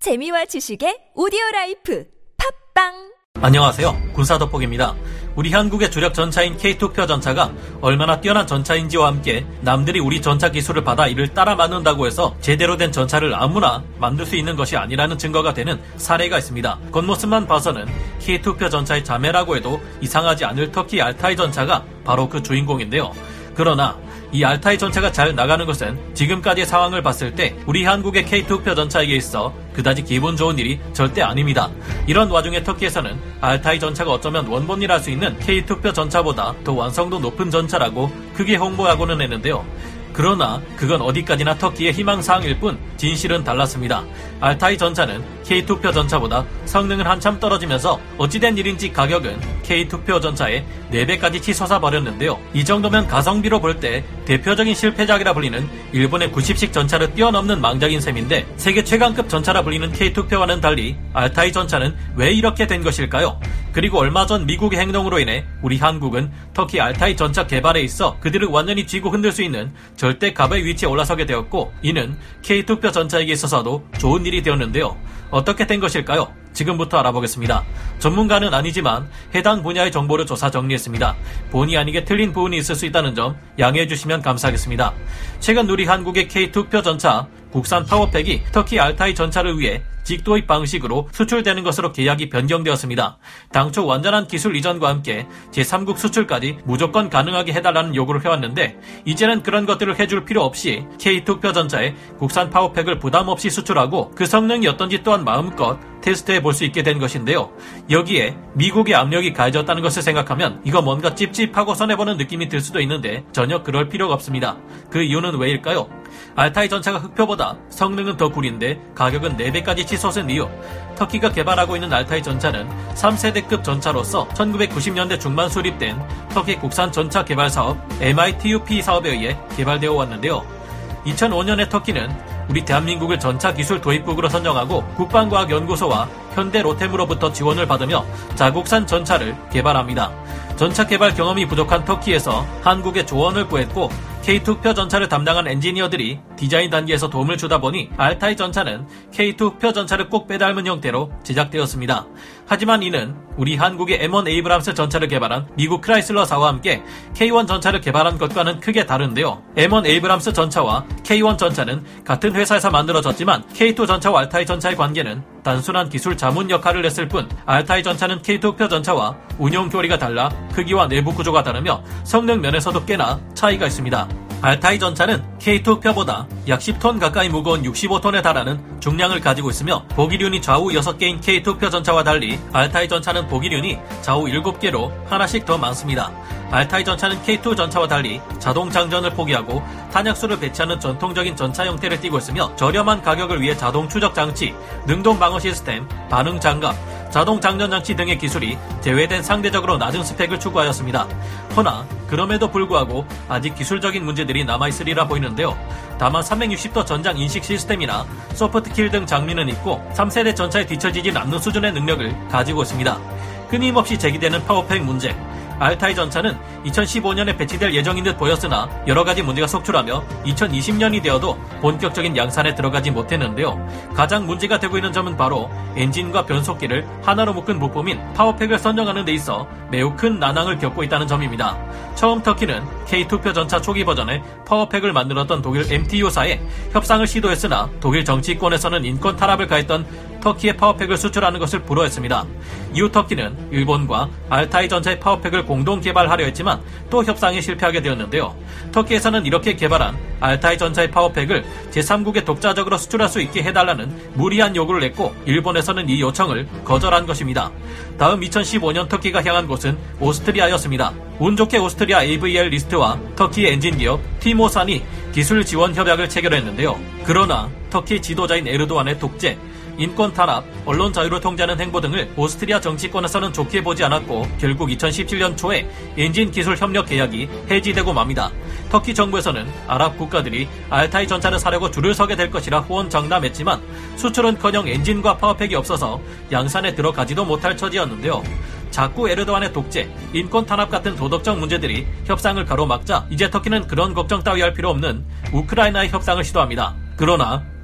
재미와 지식의 오디오라이프 팝빵. 안녕하세요. 군사돋보기입니다. 우리 한국의 주력 전차인 K2표 전차가 얼마나 뛰어난 전차인지와 함께 남들이 우리 전차 기술을 받아 이를 따라 만든다고 해서 제대로 된 전차를 아무나 만들 수 있는 것이 아니라는 증거가 되는 사례가 있습니다. 겉모습만 봐서는 K2표 전차의 자매라고 해도 이상하지 않을 터키 알타이 전차가 바로 그 주인공인데요. 그러나 이 알타이 전차가 잘 나가는 것은 지금까지의 상황을 봤을 때 우리 한국의 K2표 전차에게 있어 그다지 기분 좋은 일이 절대 아닙니다. 이런 와중에 터키에서는 알타이 전차가 어쩌면 원본이라 할 수 있는 K2표 전차보다 더 완성도 높은 전차라고 크게 홍보하고는 했는데요. 그러나 그건 어디까지나 터키의 희망사항일 뿐 진실은 달랐습니다. 알타이 전차는 K2표 전차보다 성능은 한참 떨어지면서 어찌된 일인지 가격은 K2표 전차의 4배까지 치솟아 버렸는데요. 이 정도면 가성비로 볼 때 대표적인 실패작이라 불리는 일본의 90식 전차를 뛰어넘는 망작인 셈인데, 세계 최강급 전차라 불리는 K2표와는 달리 알타이 전차는 왜 이렇게 된 것일까요? 그리고 얼마 전 미국의 행동으로 인해 우리 한국은 터키 알타이 전차 개발에 있어 그들을 완전히 쥐고 흔들 수 있는 절대 갑의 위치에 올라서게 되었고, 이는 K2표 전차에게 있어서도 좋은 일이 되었는데요. 어떻게 된 것일까요? 지금부터 알아보겠습니다. 전문가는 아니지만 해당 분야의 정보를 조사 정리했습니다. 본의 아니게 틀린 부분이 있을 수 있다는 점 양해해 주시면 감사하겠습니다. 최근 우리 한국의 K2표 전차 국산 파워팩이 터키 알타이 전차를 위해 직도입 방식으로 수출되는 것으로 계약이 변경되었습니다. 당초 완전한 기술 이전과 함께 제3국 수출까지 무조건 가능하게 해달라는 요구를 해왔는데, 이제는 그런 것들을 해줄 필요 없이 K2표 전차에 국산 파워팩을 부담 없이 수출하고 그 성능이 어떤지 또한 마음껏 테스트해 볼 수 있게 된 것인데요. 여기에 미국의 압력이 가해졌다는 것을 생각하면 이거 뭔가 찝찝하고 손해보는 느낌이 들 수도 있는데 전혀 그럴 필요가 없습니다. 그 이유는 왜일까요? 알타이 전차가 흑표보다 성능은 더 구린데 가격은 4배까지 치솟은 이유. 터키가 개발하고 있는 알타이 전차는 3세대급 전차로서 1990년대 중반 수립된 터키 국산 전차 개발 사업 MITUP 사업에 의해 개발되어 왔는데요. 2005년에 터키는 우리 대한민국을 전차 기술 도입국으로 선정하고 국방과학연구소와 현대 로템으로부터 지원을 받으며 자국산 전차를 개발합니다. 전차 개발 경험이 부족한 터키에서 한국에 조언을 구했고, K2표 전차를 담당한 엔지니어들이 디자인 단계에서 도움을 주다 보니 알타이 전차는 K2표 전차를 꼭 빼닮은 형태로 제작되었습니다. 하지만 이는 우리 한국의 M1 에이브람스 전차를 개발한 미국 크라이슬러사와 함께 K1 전차를 개발한 것과는 크게 다른데요. M1 에이브람스 전차와 K1 전차는 같은 회사에서 만들어졌지만 K2 전차와 알타이 전차의 관계는 단순한 기술 자문 역할을 했을 뿐, 알타이 전차는 K2표 전차와 운용 교리가 달라 크기와 내부 구조가 다르며 성능 면에서도 꽤나 차이가 있습니다. 알타이 전차는 K2표보다 약 10톤 가까이 무거운 65톤에 달하는 중량을 가지고 있으며 보기륜이 좌우 6개인 K2표 전차와 달리 알타이 전차는 보기륜이 좌우 7개로 하나씩 더 많습니다. 알타이 전차는 K2 전차와 달리 자동 장전을 포기하고 탄약수를 배치하는 전통적인 전차 형태를 띠고 있으며, 저렴한 가격을 위해 자동 추적 장치, 능동 방어 시스템, 반응 장갑, 자동 장전 장치 등의 기술이 제외된 상대적으로 낮은 스펙을 추구하였습니다. 허나 그럼에도 불구하고 아직 기술적인 문제들이 남아있으리라 보이는데요. 다만 360도 전장 인식 시스템이나 소프트킬 등 장비는 있고 3세대 전차에 뒤처지진 않는 수준의 능력을 가지고 있습니다. 끊임없이 제기되는 파워팩 문제. 알타이 전차는 2015년에 배치될 예정인 듯 보였으나 여러가지 문제가 속출하며 2020년이 되어도 본격적인 양산에 들어가지 못했는데요. 가장 문제가 되고 있는 점은 바로 엔진과 변속기를 하나로 묶은 부품인 파워팩을 선정하는 데 있어 매우 큰 난항을 겪고 있다는 점입니다. 처음 터키는 K2표 전차 초기 버전에 파워팩을 만들었던 독일 MTU사에 협상을 시도했으나 독일 정치권에서는 인권 탄압을 가했던 터키의 파워팩을 수출하는 것을 불허했습니다. 이후 터키는 일본과 알타이 전차의 파워팩을 공동 개발하려 했지만 또 협상에 실패하게 되었는데요. 터키에서는 이렇게 개발한 알타이 전차의 파워팩을 제3국에 독자적으로 수출할 수 있게 해달라는 무리한 요구를 했고, 일본에서는 이 요청을 거절한 것입니다. 다음 2015년 터키가 향한 곳은 오스트리아였습니다. 운 좋게 오스트리아 AVL 리스트와 터키의 엔진 기업 티모산이 기술 지원 협약을 체결했는데요. 그러나 터키 지도자인 에르도안의 독재, 인권 탄압, 언론 자유를 통제하는 행보 등을 오스트리아 정치권에서는 좋게 보지 않았고 결국 2017년 초에 엔진 기술 협력 계약이 해지되고 맙니다. 터키 정부에서는 아랍 국가들이 알타이 전차를 사려고 줄을 서게 될 것이라 호언장담했지만 수출은커녕 엔진과 파워팩이 없어서 양산에 들어가지도 못할 처지였는데요. 자꾸 에르도안의 독재, 인권 탄압 같은 도덕적 문제들이 협상을 가로막자 이제 터키는 그런 걱정 따위 할 필요 없는 우크라이나의 협상을 시도합니다. 그러나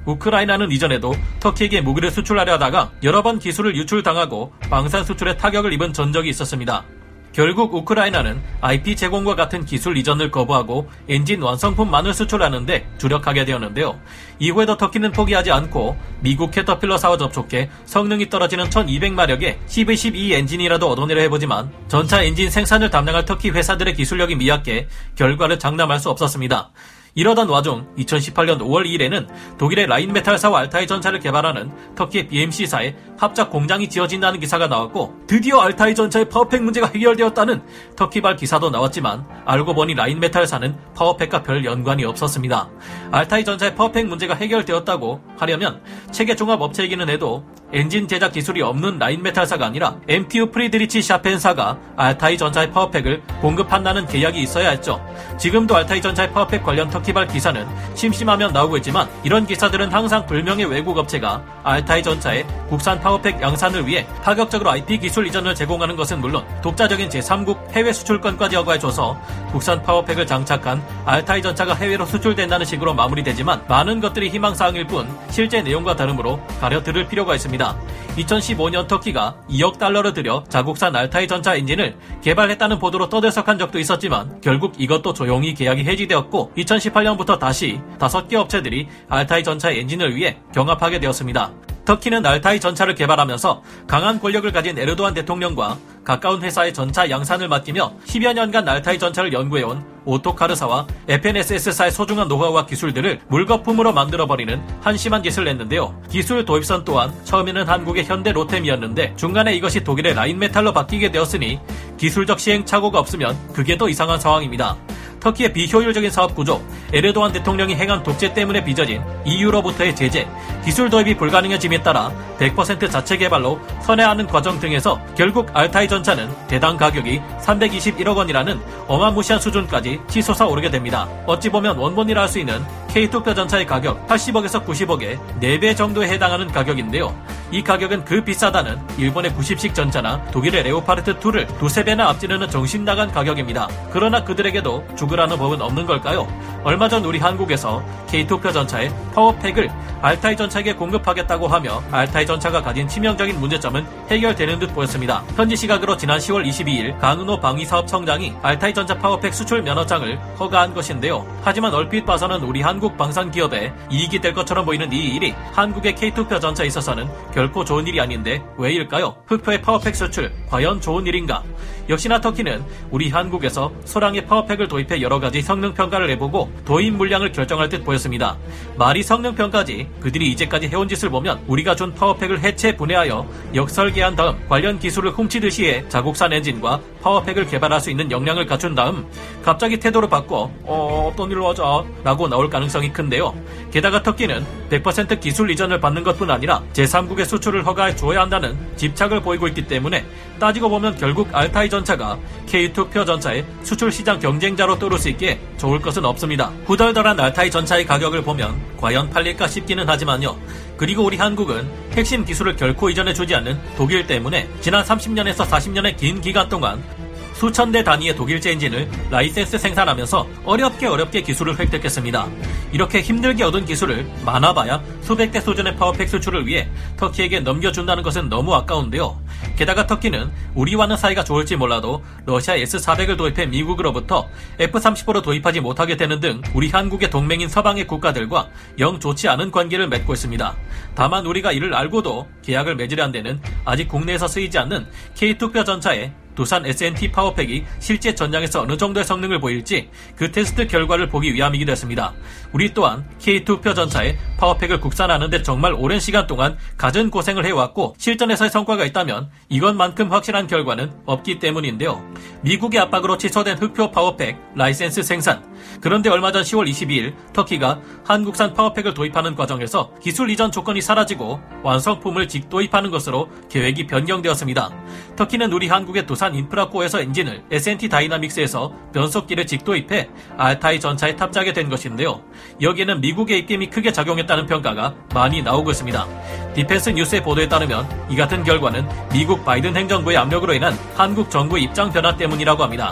우크라이나는 이전에도 터키에게 무기를 수출하려 하다가 여러 번 기술을 유출당하고 방산 수출에 타격을 입은 전적이 있었습니다. 결국 우크라이나는 IP 제공과 같은 기술 이전을 거부하고 엔진 완성품만을 수출하는데 주력하게 되었는데요. 이후에도 터키는 포기하지 않고 미국 캐터필러사와 접촉해 성능이 떨어지는 1200마력의 CV-12 엔진이라도 얻어내려 해보지만 전차 엔진 생산을 담당할 터키 회사들의 기술력이 미약해 결과를 장담할 수 없었습니다. 이러던 와중 2018년 5월 2일에는 독일의 라인메탈사와 알타이 전차를 개발하는 터키의 BMC사에 합작 공장이 지어진다는 기사가 나왔고 드디어 알타이 전차의 파워팩 문제가 해결되었다는 터키발 기사도 나왔지만 알고 보니 라인메탈사는 파워팩과 별 연관이 없었습니다. 알타이 전차의 파워팩 문제가 해결되었다고 하려면 체계 종합 업체이기는 해도 엔진 제작 기술이 없는 라인메탈사가 아니라 MTU 프리드리치 샤펜사가 알타이 전차의 파워팩을 공급한다는 계약이 있어야 했죠. 지금도 알타이 전차의 파워팩 관련 터키발 기사는 심심하면 나오고 있지만 이런 기사들은 항상 불명의 외국 업체가 알타이 전차의 국산 파워팩 양산을 위해 파격적으로 IP 기술 이전을 제공하는 것은 물론 독자적인 제3국 해외 수출권까지 허가해줘서 국산 파워팩을 장착한 알타이 전차가 해외로 수출된다는 식으로 마무리되지만 많은 것들이 희망사항일 뿐 실제 내용과 다르므로 가려들을 필요가 있습니다. 2015년 터키가 2억 달러를 들여 자국산 알타이 전차 엔진을 개발했다는 보도로 떠들썩한 적도 있었지만 결국 이것도 조용히 계약이 해지되었고 2018년부터 다시 5개 업체들이 알타이 전차 엔진을 위해 경합하게 되었습니다. 터키는 알타이 전차를 개발하면서 강한 권력을 가진 에르도안 대통령과 가까운 회사의 전차 양산을 맡기며 10여 년간 알타이 전차를 연구해온 오토카르사와 FNSS사의 소중한 노하우와 기술들을 물거품으로 만들어버리는 한심한 짓을 냈는데요. 기술 도입선 또한 처음에는 한국의 현대 로템이었는데 중간에 이것이 독일의 라인메탈로 바뀌게 되었으니 기술적 시행착오가 없으면 그게 더 이상한 상황입니다. 터키의 비효율적인 사업 구조, 에르도안 대통령이 행한 독재 때문에 빚어진 EU로부터의 제재, 기술 도입이 불가능해짐에 따라 100% 자체 개발로 선회하는 과정 등에서 결국 알타이 전차는 대당 가격이 321억 원이라는 어마무시한 수준까지 치솟아 오르게 됩니다. 어찌 보면 원본이라 할 수 있는 K2표 전차의 가격 80억에서 90억의 4배 정도에 해당하는 가격인데요. 이 가격은 그 비싸다는 일본의 90식 전차나 독일의 레오파르트 2를 두세 배나 앞지르는 정신나간 가격입니다. 그러나 그들에게도 죽으라는 법은 없는 걸까요? 얼마 전 우리 한국에서 K2표 전차의 파워팩을 알타이 전차에게 공급하겠다고 하며 알타이 전차가 가진 치명적인 문제점은 해결되는 듯 보였습니다. 현지 시각으로 지난 10월 22일 강은호 방위사업청장이 알타이 전차 파워팩 수출 면허장을 허가한 것인데요. 하지만 얼핏 봐서는 우리 한국 방산기업에 이익이 될 것처럼 보이는 이 일이 한국의 K2표 전차에 있어서는 결코 좋은 일이 아닌데 왜일까요? 흑표의 파워팩 수출 과연 좋은 일인가? 역시나 터키는 우리 한국에서 소량의 파워팩을 도입해 여러가지 성능평가를 해보고 도입 물량을 결정할 듯 보였습니다. 말이 성능평가지 그들이 이제까지 해온 짓을 보면 우리가 준 파워팩을 해체 분해하여 역설계한 다음 관련 기술을 훔치듯이 해 자국산 엔진과 파워팩을 개발할 수 있는 역량을 갖춘 다음 갑자기 태도를 바꿔 어떤 일로 하자 라고 나올 가능성이 큰데요. 게다가 터키는 100% 기술 이전을 받는 것뿐 아니라 제3국의 수출을 허가해 줘야 한다는 집착을 보이고 있기 때문에 따지고 보면 결국 알타이 전차가 K2표 전차의 수출 시장 경쟁자로 떠오를 수 있게 좋을 것은 없습니다. 후덜덜한 알타이 전차의 가격을 보면 과연 팔릴까 싶기는 하지만요. 그리고 우리 한국은 핵심 기술을 결코 이전해주지 않는 독일 때문에 지난 30년에서 40년의 긴 기간 동안 수천 대 단위의 독일제 엔진을 라이센스 생산하면서 어렵게 기술을 획득했습니다. 이렇게 힘들게 얻은 기술을 많아봐야 수백 대 수준의 파워팩 수출을 위해 터키에게 넘겨준다는 것은 너무 아까운데요. 게다가 터키는 우리와는 사이가 좋을지 몰라도 러시아 S-400을 도입해 미국으로부터 F-35를 도입하지 못하게 되는 등 우리 한국의 동맹인 서방의 국가들과 영 좋지 않은 관계를 맺고 있습니다. 다만 우리가 이를 알고도 계약을 맺으려 한 데는 아직 국내에서 쓰이지 않는 K2표 전차에 두산 S&T 파워팩이 실제 전장에서 어느 정도의 성능을 보일지 그 테스트 결과를 보기 위함이기도 했습니다. 우리 또한 K2표 전차의 파워팩을 국산하는 데 정말 오랜 시간 동안 갖은 고생을 해왔고 실전에서의 성과가 있다면 이것만큼 확실한 결과는 없기 때문인데요. 미국의 압박으로 취소된 흑표 파워팩 라이센스 생산. 그런데 얼마 전 10월 22일 터키가 한국산 파워팩을 도입하는 과정에서 기술 이전 조건이 사라지고 완성품을 직도입하는 것으로 계획이 변경되었습니다. 터키는 우리 한국의 두산 인프라코에서 엔진을 S&T 다이나믹스에서 변속기를 직도입해 알타이 전차에 탑재하게 된 것인데요. 여기에는 미국의 입김이 크게 작용했다는 평가가 많이 나오고 있습니다. 디펜스 뉴스의 보도에 따르면 이 같은 결과는 미국 바이든 행정부의 압력으로 인한 한국 정부의 입장 변화 때문이라고 합니다.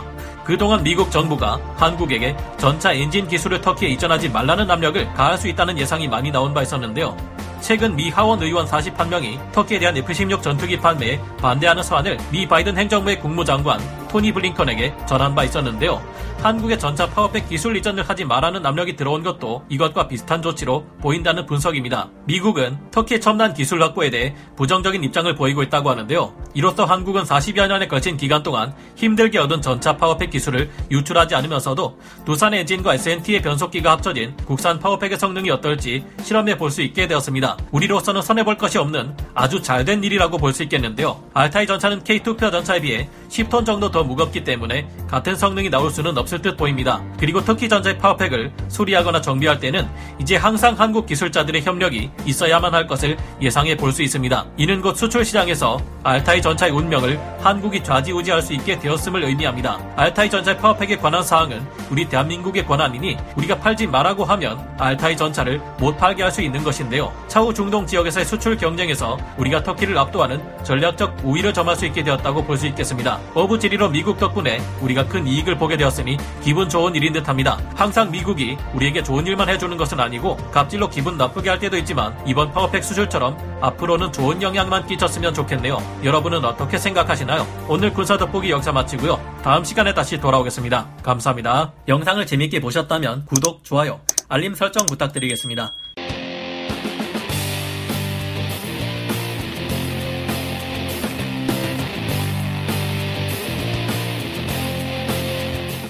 그동안 미국 정부가 한국에게 전차 엔진 기술을 터키에 이전하지 말라는 압력을 가할 수 있다는 예상이 많이 나온 바 있었는데요. 최근 미 하원 의원 41명이 터키에 대한 F-16 전투기 판매에 반대하는 서한을 미 바이든 행정부의 국무장관 토니 블링컨에게 전한 바 있었는데요. 한국의 전차 파워팩 기술 이전을 하지 말라는 압력이 들어온 것도 이것과 비슷한 조치로 보인다는 분석입니다. 미국은 터키의 첨단 기술 확보에 대해 부정적인 입장을 보이고 있다고 하는데요. 이로써 한국은 40여 년에 걸친 기간 동안 힘들게 얻은 전차 파워팩 기술을 유출하지 않으면서도 두산 엔진과 SNT의 변속기가 합쳐진 국산 파워팩의 성능이 어떨지 실험해 볼 수 있게 되었습니다. 우리로서는 손해볼 것이 없는 아주 잘된 일이라고 볼 수 있겠는데요. 알타이 전차는 K2표 전차에 비해 10톤 정도 더 무겁기 때문에 같은 성능이 나올 수는 없을 듯 보입니다. 그리고 터키 전차의 파워팩을 수리하거나 정비할 때는 이제 항상 한국 기술자들의 협력이 있어야만 할 것을 예상해 볼 수 있습니다. 이는 곧 수출 시장에서 알타이 전차의 운명을 한국이 좌지우지할 수 있게 되었음을 의미합니다. 알타이 전차의 파워팩에 관한 사항은 우리 대한민국의 권한이니 우리가 팔지 말라고 하면 알타이 전차를 못 팔게 할 수 있는 것인데요. 차후 중동 지역에서의 수출 경쟁에서 우리가 터키를 압도하는 전략적 우위를 점할 수 있게 되었다고 볼 수 있겠습니다. 어부지리로 미국 덕분에 우리가 큰 이익을 보게 되었으니 기분 좋은 일인 듯합니다. 항상 미국이 우리에게 좋은 일만 해주는 것은 아니고 갑질로 기분 나쁘게 할 때도 있지만 이번 파워팩 수출처럼 앞으로는 좋은 영향만 끼쳤으면 좋겠네요. 여러분은 어떻게 생각하시나요? 오늘 군사 돋보기 여기서 마치고요. 다음 시간에 다시 돌아오겠습니다. 감사합니다. 영상을 재밌게 보셨다면 구독, 좋아요, 알림 설정 부탁드리겠습니다.